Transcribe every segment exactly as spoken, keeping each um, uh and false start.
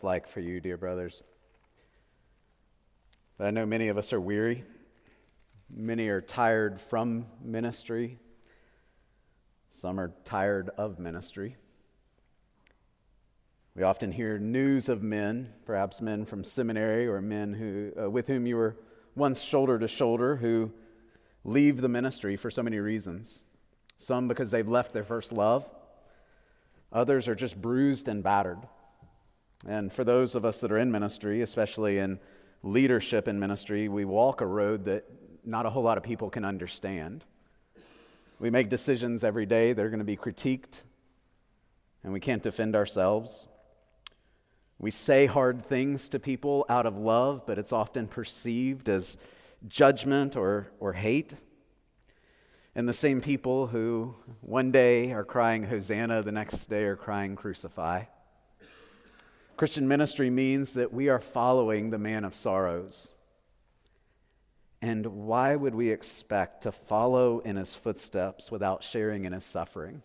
like for you, dear brothers. But I know many of us are weary. Many are tired from ministry. Some are tired of ministry. We often hear news of men, perhaps men from seminary or men who, uh, with whom you were once shoulder to shoulder, who leave the ministry for so many reasons. Some because they've left their first love. Others are just bruised and battered. And for those of us that are in ministry, especially in leadership in ministry, we walk a road that not a whole lot of people can understand. We make decisions every day that are going to be critiqued, and we can't defend ourselves. We say hard things to people out of love, but it's often perceived as judgment or, or hate. And the same people who one day are crying Hosanna, the next day are crying Crucify. Christian ministry means that we are following the man of sorrows. And why would we expect to follow in his footsteps without sharing in his suffering?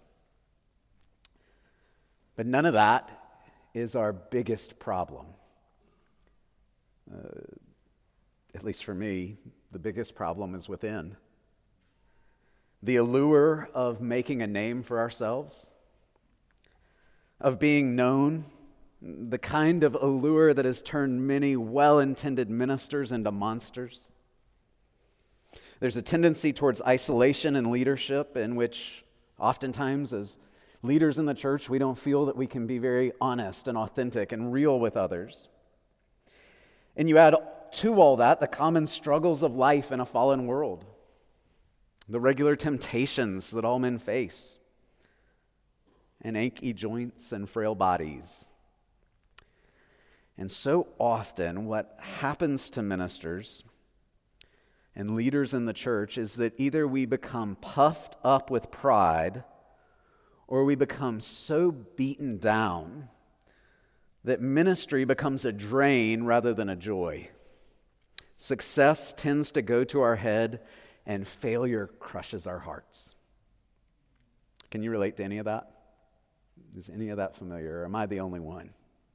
But none of that is our biggest problem. Uh, at least for me, the biggest problem is within. The allure of making a name for ourselves, of being known, the kind of allure that has turned many well-intended ministers into monsters. There's a tendency towards isolation in leadership in which oftentimes as leaders in the church, we don't feel that we can be very honest and authentic and real with others. And you add to all that the common struggles of life in a fallen world, the regular temptations that all men face, and achy joints and frail bodies. And so often what happens to ministers and leaders in the church is that either we become puffed up with pride or we become so beaten down that ministry becomes a drain rather than a joy. Success tends to go to our head and failure crushes our hearts. Can you relate to any of that? Is any of that familiar, or am I the only one?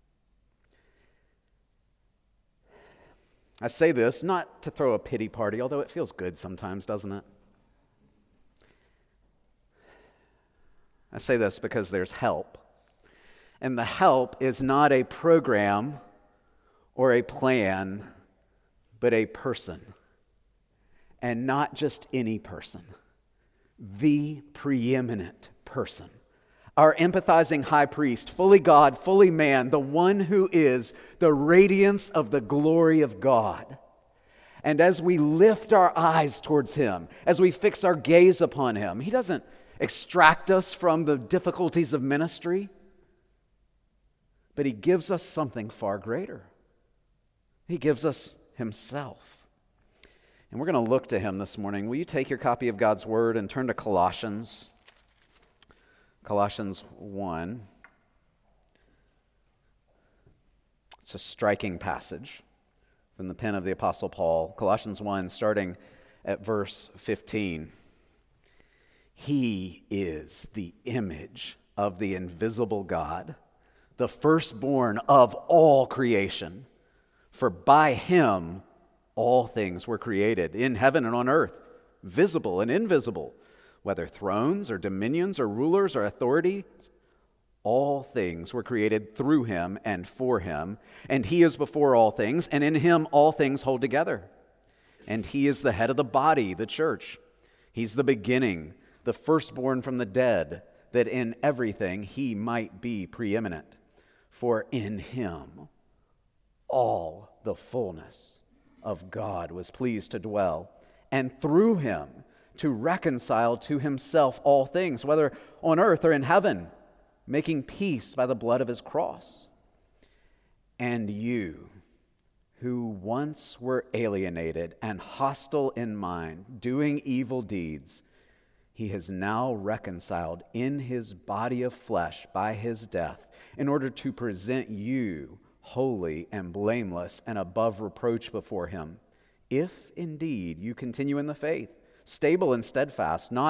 I say this not to throw a pity party, although it feels good sometimes, doesn't it? I say this because there's help. And the help is not a program or a plan, but a person. And not just any person. The preeminent person. Our empathizing high priest, fully God, fully man, the one who is the radiance of the glory of God. And as we lift our eyes towards him, as we fix our gaze upon him, he doesn't extract us from the difficulties of ministry, but he gives us something far greater. He gives us himself. And we're going to look to him this morning. Will you take your copy of God's Word and turn to Colossians? Colossians one. It's a striking passage from the pen of the Apostle Paul. Colossians one, starting at verse fifteen. He is the image of the invisible God, the firstborn of all creation. For by him all things were created, in heaven and on earth, visible and invisible, whether thrones or dominions or rulers or authorities. All things were created through him and for him, and he is before all things, and in him all things hold together. And he is the head of the body, the church. He's the beginning, the firstborn from the dead, that in everything he might be preeminent. For in him all the fullness of God was pleased to dwell, and through him to reconcile to himself all things, whether on earth or in heaven, making peace by the blood of his cross. And you, who once were alienated and hostile in mind, doing evil deeds, he has now reconciled in his body of flesh by his death, in order to present you holy and blameless and above reproach before him, if indeed you continue in the faith, stable and steadfast, not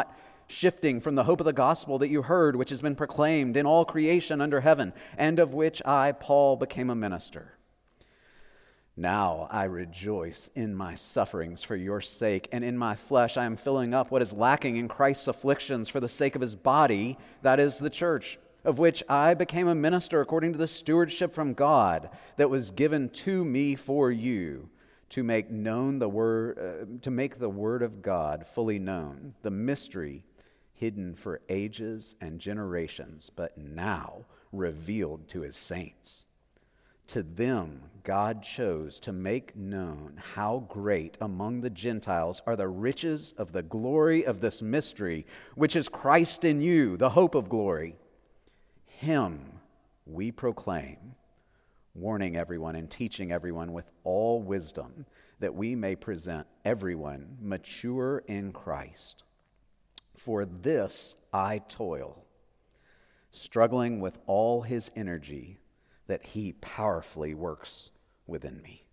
shifting from the hope of the gospel that you heard, which has been proclaimed in all creation under heaven, and of which I, Paul, became a minister. Now I rejoice in my sufferings for your sake, and in my flesh I am filling up what is lacking in Christ's afflictions for the sake of his body, that is the church, of which I became a minister according to the stewardship from God that was given to me for you, to make known the word, uh, to make the word of God fully known, the mystery hidden for ages and generations, but now revealed to his saints. To them God chose to make known how great among the Gentiles are the riches of the glory of this mystery, which is Christ in you, the hope of glory. Him we proclaim, warning everyone and teaching everyone with all wisdom, that we may present everyone mature in Christ. For this I toil, struggling with all his energy that he powerfully works within me.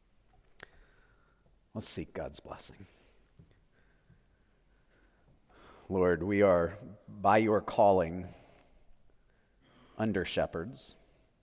Let's seek God's blessing. Lord, we are, by your calling, under shepherds,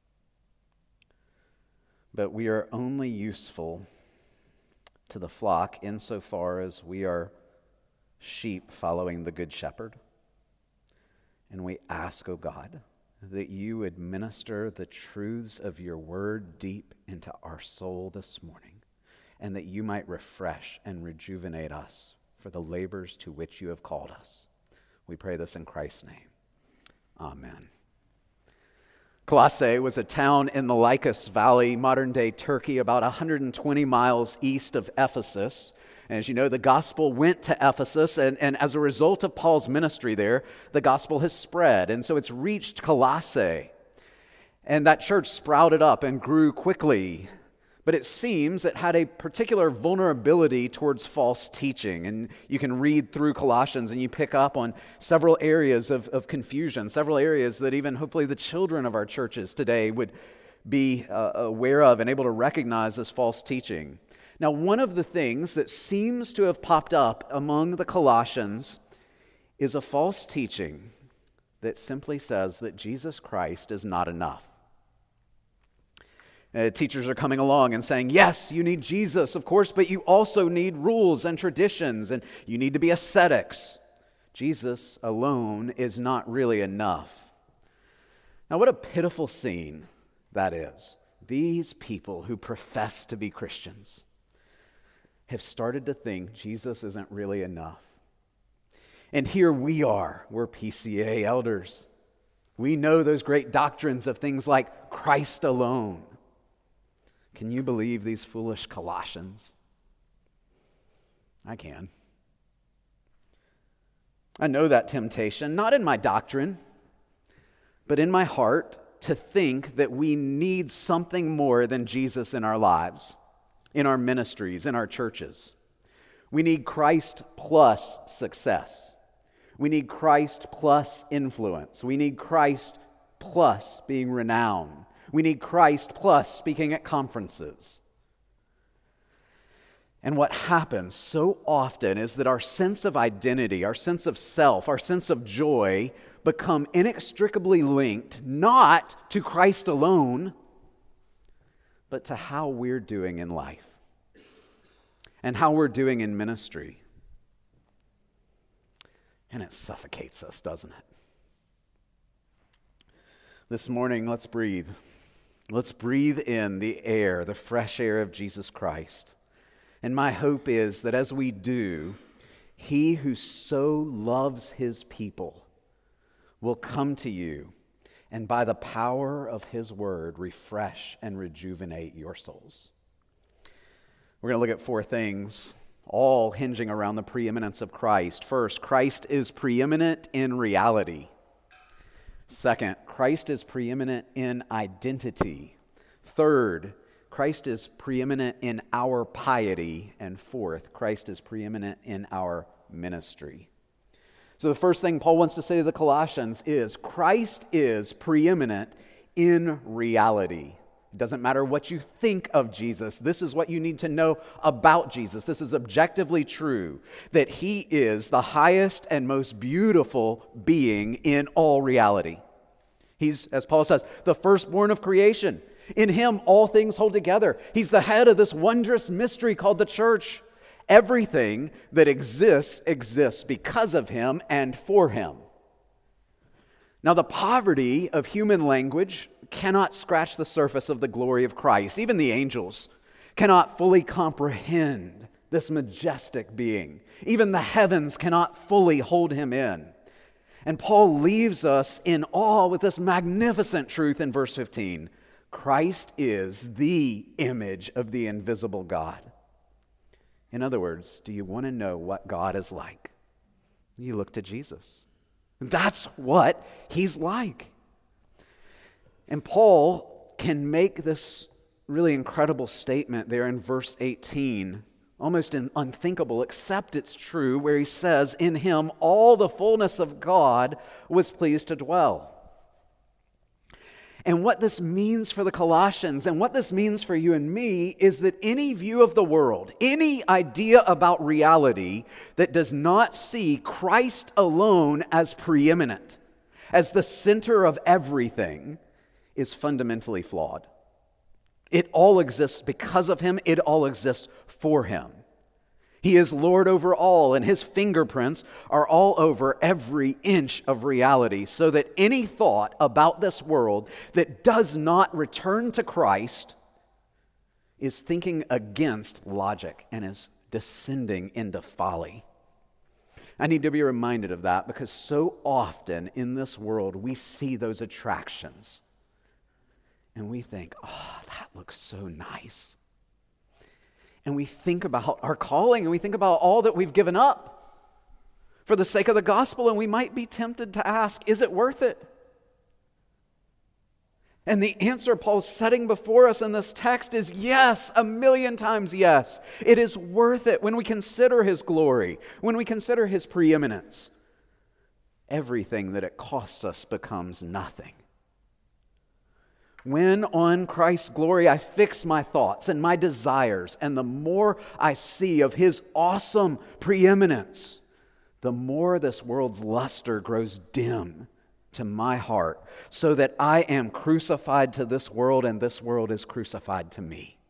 but we are only useful to the flock insofar as we are sheep following the good shepherd. And we ask, O God, that you would minister the truths of your word deep into our soul this morning, and that you might refresh and rejuvenate us for the labors to which you have called us. We pray this in Christ's name. Amen. Colossae was a town in the Lycus Valley, modern-day Turkey, about one hundred twenty miles east of Ephesus. And as you know, the gospel went to Ephesus, and, and as a result of Paul's ministry there, the gospel has spread. And so it's reached Colossae. And that church sprouted up and grew quickly. But it seems it had a particular vulnerability towards false teaching. And you can read through Colossians and you pick up on several areas of, of confusion, several areas that even hopefully the children of our churches today would be uh, aware of and able to recognize as false teaching. Now, one of the things that seems to have popped up among the Colossians is a false teaching that simply says that Jesus Christ is not enough. Uh, teachers are coming along and saying, yes, you need Jesus, of course, but you also need rules and traditions, and you need to be ascetics. Jesus alone is not really enough. Now, what a pitiful scene that is. These people who profess to be Christians have started to think Jesus isn't really enough. And here we are, we're P C A elders. We know those great doctrines of things like Christ alone. Can you believe these foolish Colossians? I can. I know that temptation, not in my doctrine, but in my heart, to think that we need something more than Jesus in our lives, in our ministries, in our churches. We need Christ plus success. We need Christ plus influence. We need Christ plus being renowned. We need Christ plus speaking at conferences. And what happens so often is that our sense of identity, our sense of self, our sense of joy become inextricably linked not to Christ alone, but to how we're doing in life and how we're doing in ministry. And it suffocates us, doesn't it? This morning, let's breathe. Let's breathe in the air, the fresh air of Jesus Christ. And my hope is that as we do, He who so loves His people will come to you and by the power of His word refresh and rejuvenate your souls. We're going to look at four things, all hinging around the preeminence of Christ. First, Christ is preeminent in reality. Second, Christ is preeminent in identity. Third, Christ is preeminent in our piety. And fourth, Christ is preeminent in our ministry. So the first thing Paul wants to say to the Colossians is Christ is preeminent in reality. It doesn't matter what you think of Jesus. This is what you need to know about Jesus. This is objectively true, that he is the highest and most beautiful being in all reality. He's, as Paul says, the firstborn of creation. In him, all things hold together. He's the head of this wondrous mystery called the church. Everything that exists, exists because of him and for him. Now, the poverty of human language cannot scratch the surface of the glory of Christ. Even the angels cannot fully comprehend this majestic being. Even the heavens cannot fully hold him in. And Paul leaves us in awe with this magnificent truth in verse fifteen. Christ is the image of the invisible God. In other words, do you want to know what God is like? You look to Jesus. That's what he's like. And Paul can make this really incredible statement there in verse eighteen, almost unthinkable, except it's true, where he says, in him all the fullness of God was pleased to dwell. And what this means for the Colossians and what this means for you and me is that any view of the world, any idea about reality that does not see Christ alone as preeminent, as the center of everything, is fundamentally flawed. It all exists because of him. It all exists for him. He is Lord over all, and his fingerprints are all over every inch of reality, so that any thought about this world that does not return to Christ is thinking against logic and is descending into folly. I need to be reminded of that because so often in this world we see those attractions and we think, oh, that looks so nice. And we think about our calling and we think about all that we've given up for the sake of the gospel, and we might be tempted to ask, is it worth it? And the answer Paul's setting before us in this text is yes, a million times yes. It is worth it when we consider his glory, when we consider his preeminence. Everything that it costs us becomes nothing. When on Christ's glory I fix my thoughts and my desires, and the more I see of his awesome preeminence, the more this world's luster grows dim to my heart, so that I am crucified to this world and this world is crucified to me.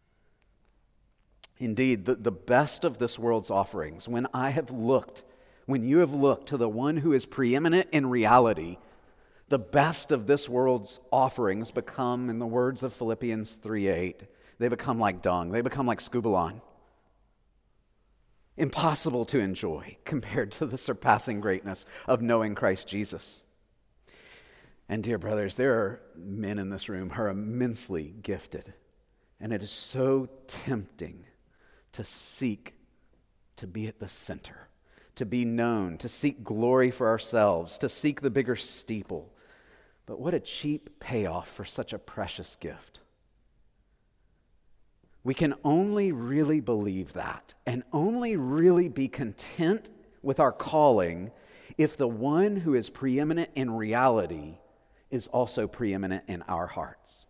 Indeed, the, the best of this world's offerings, when I have looked, when you have looked to the one who is preeminent in reality, the best of this world's offerings become, in the words of Philippians three eight, they become like dung. They become like scubalon. Impossible to enjoy compared to the surpassing greatness of knowing Christ Jesus. And dear brothers, there are men in this room who are immensely gifted. And it is so tempting to seek to be at the center, to be known, to seek glory for ourselves, to seek the bigger steeple. But what a cheap payoff for such a precious gift. We can only really believe that and only really be content with our calling if the one who is preeminent in reality is also preeminent in our hearts.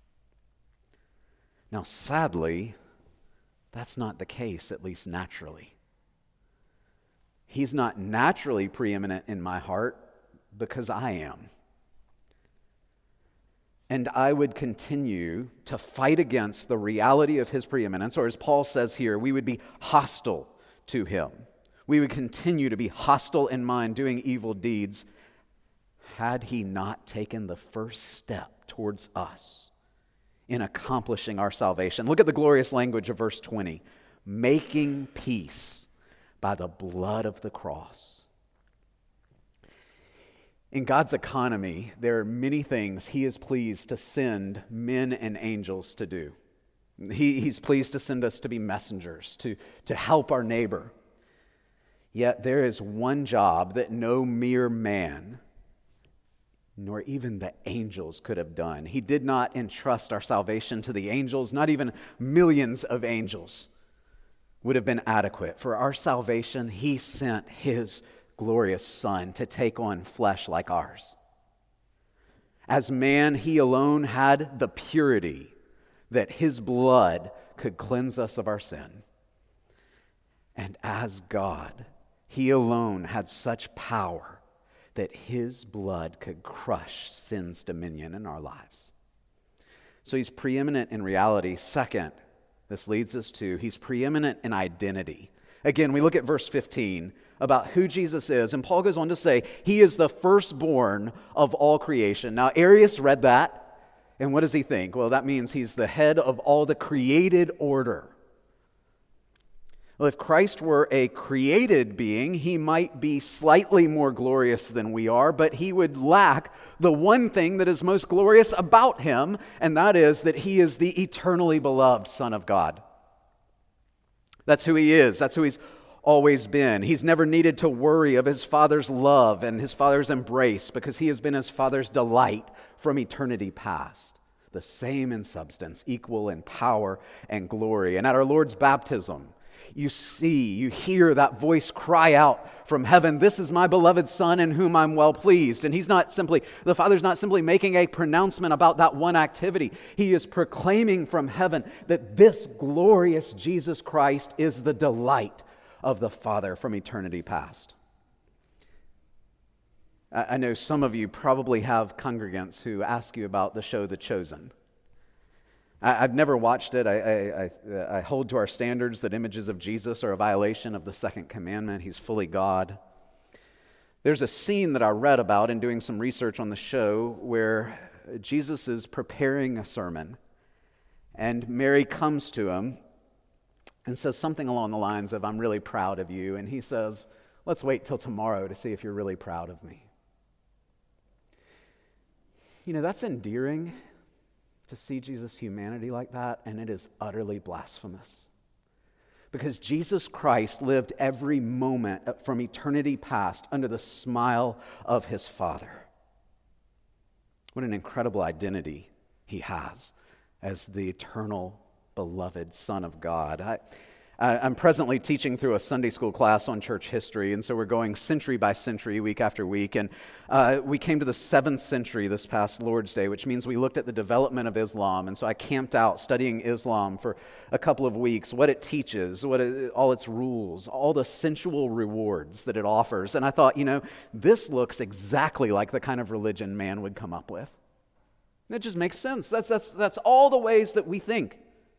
Now, sadly, that's not the case, at least naturally. He's not naturally preeminent in my heart because I am. And I would continue to fight against the reality of his preeminence, or as Paul says here, we would be hostile to him. We would continue to be hostile in mind, doing evil deeds, had he not taken the first step towards us in accomplishing our salvation. Look at the glorious language of verse twenty. Making peace by the blood of the cross. In God's economy, there are many things he is pleased to send men and angels to do. He, he's pleased to send us to be messengers, to, to help our neighbor. Yet there is one job that no mere man, nor even the angels, could have done. He did not entrust our salvation to the angels. Not even millions of angels would have been adequate. For our salvation, he sent his glorious Son to take on flesh like ours. As man, he alone had the purity that his blood could cleanse us of our sin. And as God, he alone had such power that his blood could crush sin's dominion in our lives. So he's preeminent in reality. Second, this leads us to, he's preeminent in identity. Again, we look at verse fifteen about who Jesus is, and Paul goes on to say, he is the firstborn of all creation. Now, Arius read that, and what does he think? Well, that means he's the head of all the created order. Well, if Christ were a created being, he might be slightly more glorious than we are, but he would lack the one thing that is most glorious about him, and that is that he is the eternally beloved Son of God. That's who he is. That's who he's always been. He's never needed to worry of his Father's love and his Father's embrace because he has been his Father's delight from eternity past. The same in substance, equal in power and glory. And at our Lord's baptism, you see, you hear that voice cry out from heaven, "This is my beloved Son in whom I'm well pleased." And he's not simply, the Father's not simply making a pronouncement about that one activity. He is proclaiming from heaven that this glorious Jesus Christ is the delight of the Father from eternity past. I know some of you probably have congregants who ask you about the show The Chosen. I've never watched it. I, I, I, I hold to our standards that images of Jesus are a violation of the second commandment. He's fully God. There's a scene that I read about in doing some research on the show where Jesus is preparing a sermon, and Mary comes to him and says something along the lines of, "I'm really proud of you." And he says, "Let's wait till tomorrow to see if you're really proud of me." You know, that's endearing to see Jesus' humanity like that, and it is utterly blasphemous. Because Jesus Christ lived every moment from eternity past under the smile of his Father. What an incredible identity he has as the eternal, beloved Son of God. I, I'm presently teaching through a Sunday school class on church history, and so we're going century by century, week after week, and uh, we came to the seventh century this past Lord's Day, which means we looked at the development of Islam, and so I camped out studying Islam for a couple of weeks, what it teaches, what it, all its rules, all the sensual rewards that it offers, and I thought, you know, this looks exactly like the kind of religion man would come up with. It just makes sense. That's, that's, that's all the ways that we think.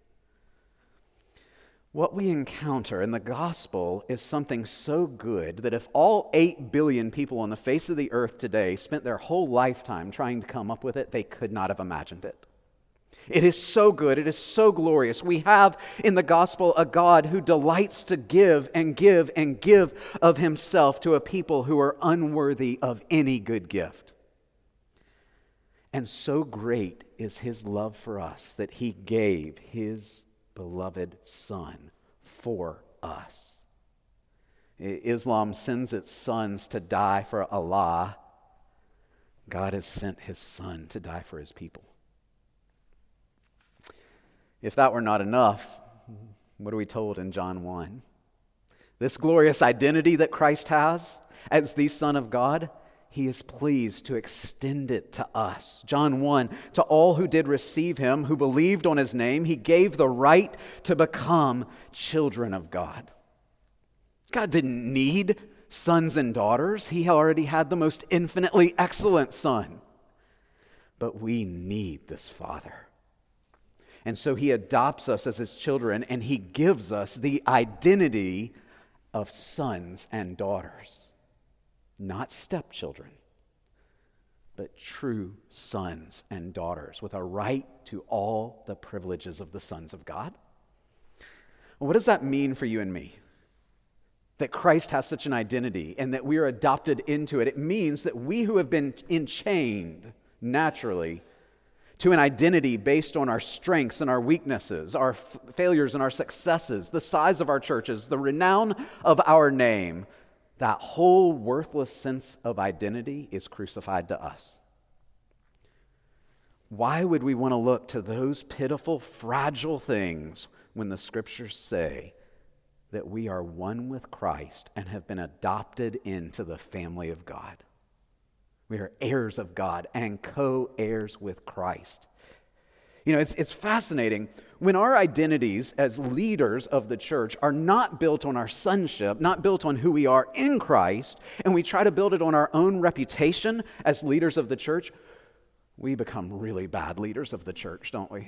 What we encounter in the gospel is something so good that if all eight billion people on the face of the earth today spent their whole lifetime trying to come up with it, they could not have imagined it. It is so good. It is so glorious. We have in the gospel a God who delights to give and give and give of himself to a people who are unworthy of any good gift. And so great is his love for us that he gave his beloved Son for us. Islam sends its sons to die for Allah. God has sent his Son to die for his people. If that were not enough, what are we told in John one? This glorious identity that Christ has as the Son of God, he is pleased to extend it to us. John one, to all who did receive him, who believed on his name, he gave the right to become children of God. God didn't need sons and daughters. He already had the most infinitely excellent Son. But we need this Father. And so he adopts us as his children, and he gives us the identity of sons and daughters. Not stepchildren, but true sons and daughters with a right to all the privileges of the sons of God. What does that mean for you and me? That Christ has such an identity and that we are adopted into it. It means that we who have been enchained naturally to an identity based on our strengths and our weaknesses, our f- failures and our successes, the size of our churches, the renown of our name, that whole worthless sense of identity is crucified to us. Why would we want to look to those pitiful, fragile things when the scriptures say that we are one with Christ and have been adopted into the family of God? We are heirs of God and co-heirs with Christ. You know, it's, it's fascinating. When our identities as leaders of the church are not built on our sonship, not built on who we are in Christ, and we try to build it on our own reputation as leaders of the church, we become really bad leaders of the church, don't we?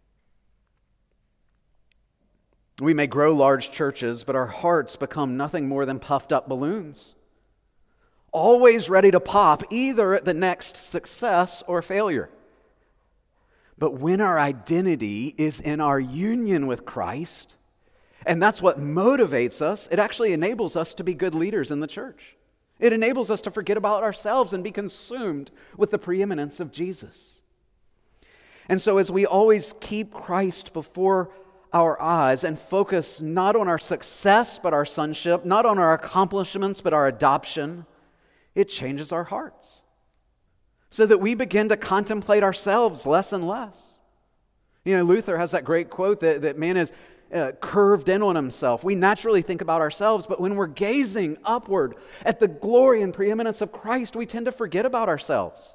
We may grow large churches, but our hearts become nothing more than puffed up balloons, always ready to pop either at the next success or failure. But when our identity is in our union with Christ, and that's what motivates us, it actually enables us to be good leaders in the church. It enables us to forget about ourselves and be consumed with the preeminence of Jesus. And so as we always keep Christ before our eyes and focus not on our success but our sonship, not on our accomplishments but our adoption, it changes our hearts so that we begin to contemplate ourselves less and less. You know, Luther has that great quote that, that man is uh, curved in on himself. We naturally think about ourselves, but when we're gazing upward at the glory and preeminence of Christ, we tend to forget about ourselves.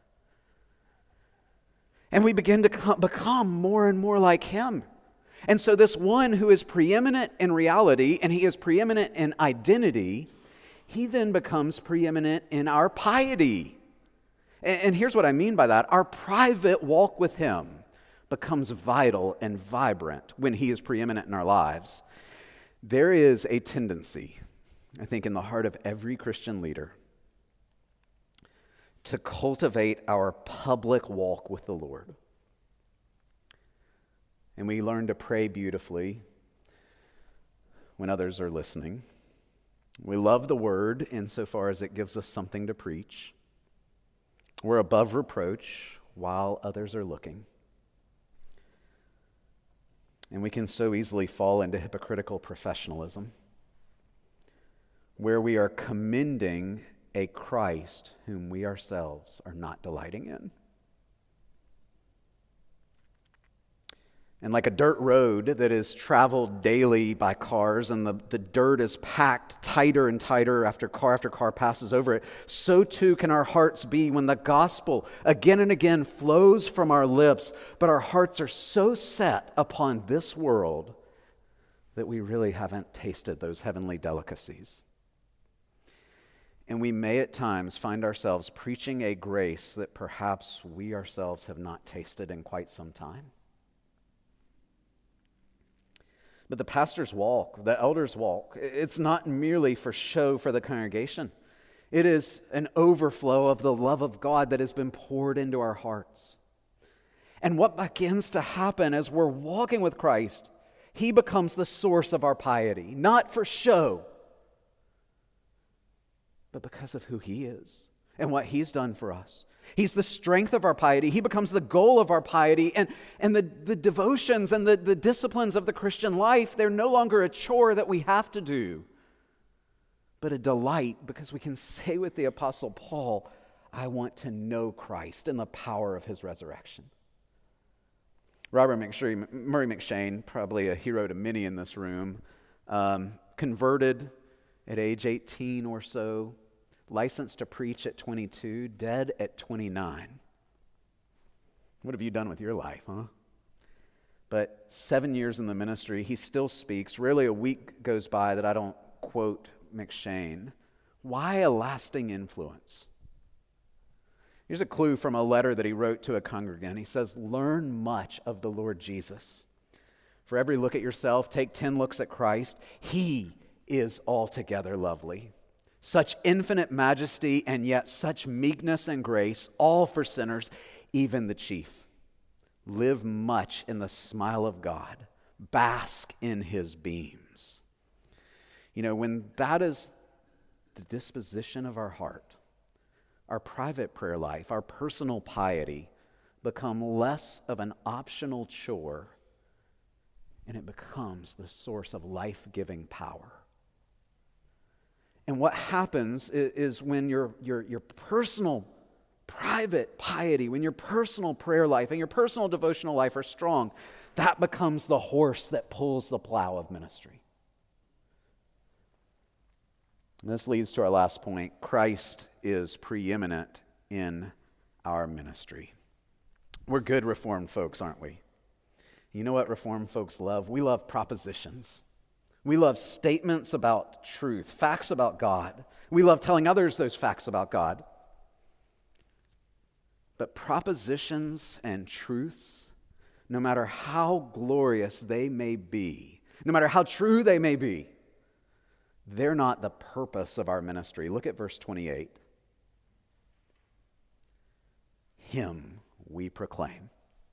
And we begin to co- become more and more like Him. And so this one who is preeminent in reality and He is preeminent in identity, He then becomes preeminent in our piety. And, and here's what I mean by that. Our private walk with Him becomes vital and vibrant when He is preeminent in our lives. There is a tendency, I think, in the heart of every Christian leader to cultivate our public walk with the Lord. And we learn to pray beautifully when others are listening. We love the Word insofar as it gives us something to preach. We're above reproach while others are looking. And we can so easily fall into hypocritical professionalism, where we are commending a Christ whom we ourselves are not delighting in. And like a dirt road that is traveled daily by cars, and the, the dirt is packed tighter and tighter after car after car passes over it, so too can our hearts be when the gospel again and again flows from our lips, but our hearts are so set upon this world that we really haven't tasted those heavenly delicacies. And we may at times find ourselves preaching a grace that perhaps we ourselves have not tasted in quite some time. But the pastor's walk, the elder's walk, it's not merely for show for the congregation. It is an overflow of the love of God that has been poured into our hearts. And what begins to happen as we're walking with Christ, He becomes the source of our piety, not for show, but because of who He is and what He's done for us. He's the strength of our piety. He becomes the goal of our piety. And, and the, the devotions and the, the disciplines of the Christian life, they're no longer a chore that we have to do, but a delight, because we can say with the Apostle Paul, I want to know Christ and the power of His resurrection. Robert McShane, Murray McShane, probably a hero to many in this room, um, converted at age eighteen or so, licensed to preach at twenty-two, dead at twenty-nine. What have you done with your life, huh? But seven years in the ministry, he still speaks. Rarely a week goes by that I don't quote McShane. Why a lasting influence? Here's a clue from a letter that he wrote to a congregant. He says, learn much of the Lord Jesus. For every look at yourself, take ten looks at Christ. He is altogether lovely. Such infinite majesty and yet such meekness and grace, all for sinners, even the chief. Live much in the smile of God. Bask in His beams. You know, when that is the disposition of our heart, our private prayer life, our personal piety become less of an optional chore, and it becomes the source of life-giving power. And what happens is, is when your, your, your personal, private piety, when your personal prayer life and your personal devotional life are strong, that becomes the horse that pulls the plow of ministry. And this leads to our last point. Christ is preeminent in our ministry. We're good Reformed folks, aren't we? You know what Reformed folks love? We love propositions. We love statements about truth, facts about God. We love telling others those facts about God. But propositions and truths, no matter how glorious they may be, no matter how true they may be, they're not the purpose of our ministry. Look at verse twenty-eight. Him we proclaim.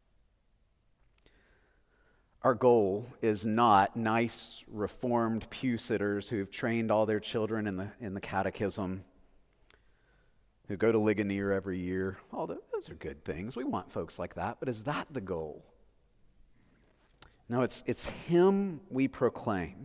Our goal is not nice, reformed pew sitters who've trained all their children in the in the catechism, who go to Ligonier every year. Oh, those are good things. We want folks like that. But is that the goal? No, it's it's Him we proclaim.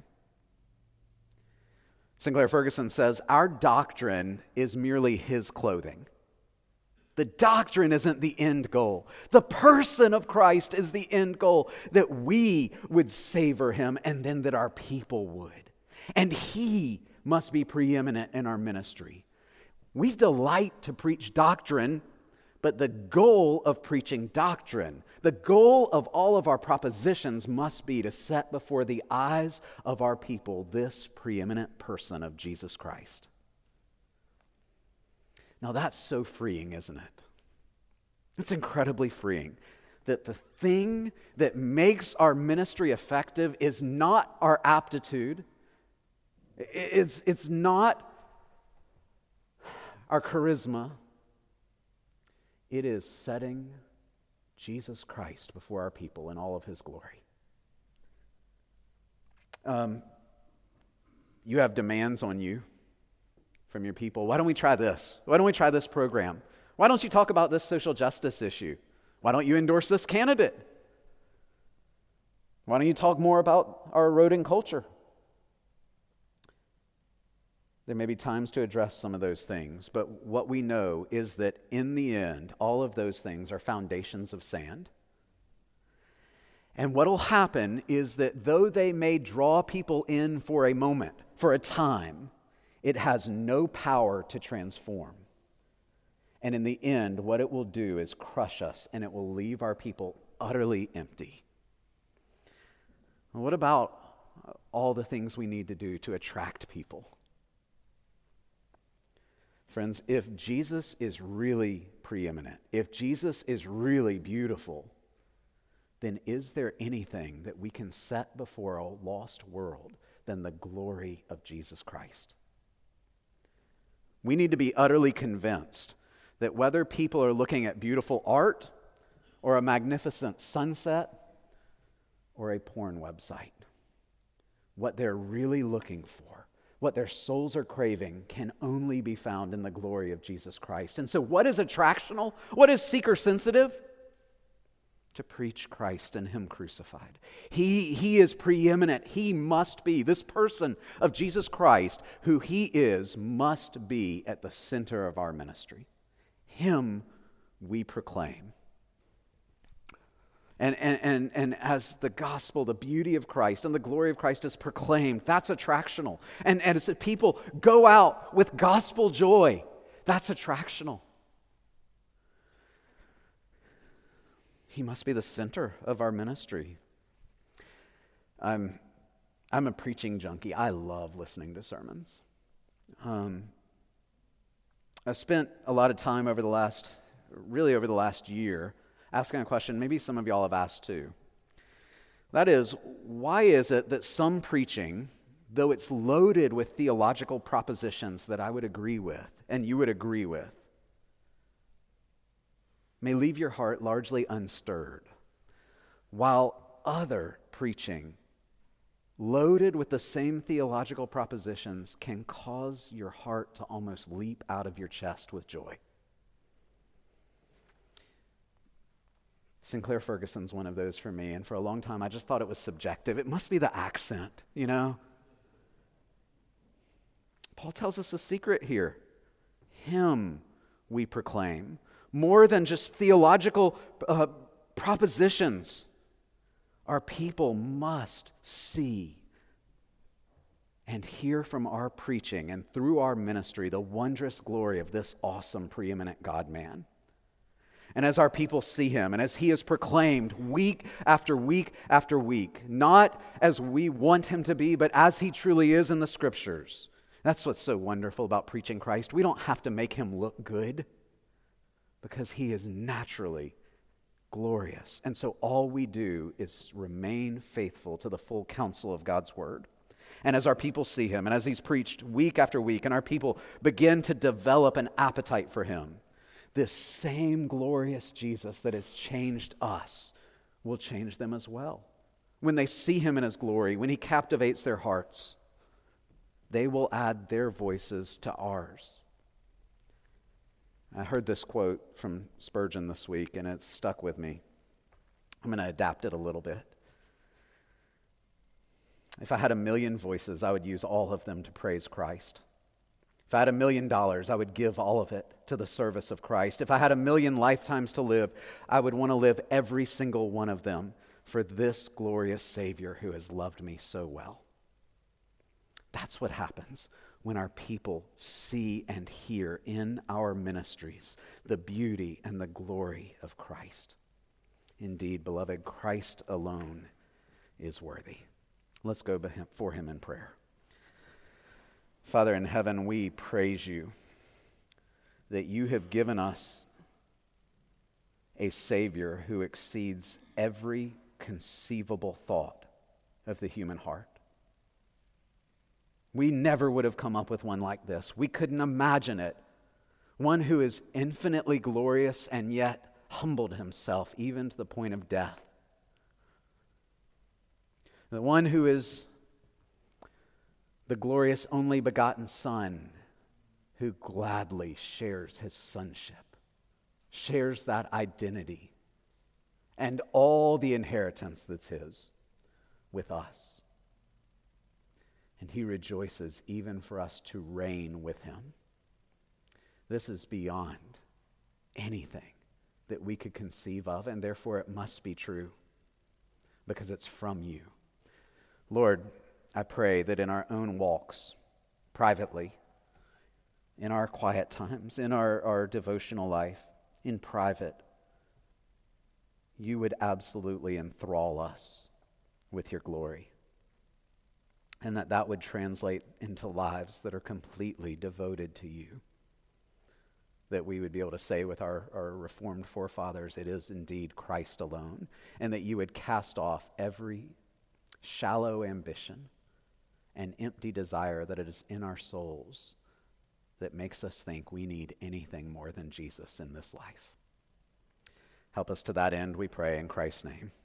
Sinclair Ferguson says, our doctrine is merely His clothing. The doctrine isn't the end goal. The person of Christ is the end goal, that we would savor Him and then that our people would. And He must be preeminent in our ministry. We delight to preach doctrine, but the goal of preaching doctrine, the goal of all of our propositions must be to set before the eyes of our people this preeminent person of Jesus Christ. Now that's so freeing, isn't it? It's incredibly freeing that the thing that makes our ministry effective is not our aptitude. It's, it's not our charisma. It is setting Jesus Christ before our people in all of His glory. Um, you have demands on you from your people. Why don't we try this? Why don't we try this program? Why don't you talk about this social justice issue? Why don't you endorse this candidate? Why don't you talk more about our eroding culture? There may be times to address some of those things, but what we know is that in the end, all of those things are foundations of sand. And what will happen is that though they may draw people in for a moment, for a time, it has no power to transform. And in the end, what it will do is crush us, and it will leave our people utterly empty. Well, what about all the things we need to do to attract people? Friends, if Jesus is really preeminent, if Jesus is really beautiful, then is there anything that we can set before a lost world than the glory of Jesus Christ? We need to be utterly convinced that whether people are looking at beautiful art or a magnificent sunset or a porn website, what they're really looking for, what their souls are craving, can only be found in the glory of Jesus Christ. And so what is attractional? What is seeker-sensitive? To preach Christ and Him crucified. He, he is preeminent. He must be. This person of Jesus Christ, who He is, must be at the center of our ministry. Him we proclaim. And, and, and, and as the gospel, the beauty of Christ and the glory of Christ is proclaimed, that's attractional. And, and as people go out with gospel joy, that's attractional. He must be the center of our ministry. I'm, I'm a preaching junkie. I love listening to sermons. Um, I've spent a lot of time over the last, really over the last year, asking a question maybe some of y'all have asked too. That is, why is it that some preaching, though it's loaded with theological propositions that I would agree with and you would agree with, may leave your heart largely unstirred, while other preaching, loaded with the same theological propositions, can cause your heart to almost leap out of your chest with joy? Sinclair Ferguson's one of those for me, and for a long time I just thought it was subjective. It must be the accent, you know? Paul tells us a secret here. Him we proclaim. More than just theological uh, propositions. Our people must see and hear from our preaching and through our ministry the wondrous glory of this awesome, preeminent God-man. And as our people see him, and as he is proclaimed week after week after week, not as we want him to be, but as he truly is in the Scriptures. That's what's so wonderful about preaching Christ. We don't have to make him look good because he is naturally glorious. And so all we do is remain faithful to the full counsel of God's word. And as our people see him, and as he's preached week after week, and our people begin to develop an appetite for him, this same glorious Jesus that has changed us will change them as well. When they see him in his glory, when he captivates their hearts, they will add their voices to ours. I heard this quote from Spurgeon this week, and it's stuck with me. I'm going to adapt it a little bit. If I had a million voices, I would use all of them to praise Christ. If I had a million dollars, I would give all of it to the service of Christ. If I had a million lifetimes to live, I would want to live every single one of them for this glorious Savior who has loved me so well. That's what happens when our people see and hear in our ministries the beauty and the glory of Christ. Indeed, beloved, Christ alone is worthy. Let's go before him in prayer. Father in heaven, we praise you that you have given us a Savior who exceeds every conceivable thought of the human heart. We never would have come up with one like this. We couldn't imagine it. One who is infinitely glorious and yet humbled himself even to the point of death. The one who is the glorious only begotten Son, who gladly shares his sonship, shares that identity and all the inheritance that's his with us. And he rejoices even for us to reign with him. This is beyond anything that we could conceive of, and therefore it must be true because it's from you. Lord, I pray that in our own walks, privately, in our quiet times, in our, our devotional life, in private, you would absolutely enthrall us with your glory. And that that would translate into lives that are completely devoted to you. That we would be able to say with our, our Reformed forefathers, it is indeed Christ alone. And that you would cast off every shallow ambition and empty desire that it is in our souls that makes us think we need anything more than Jesus in this life. Help us to that end, we pray in Christ's name.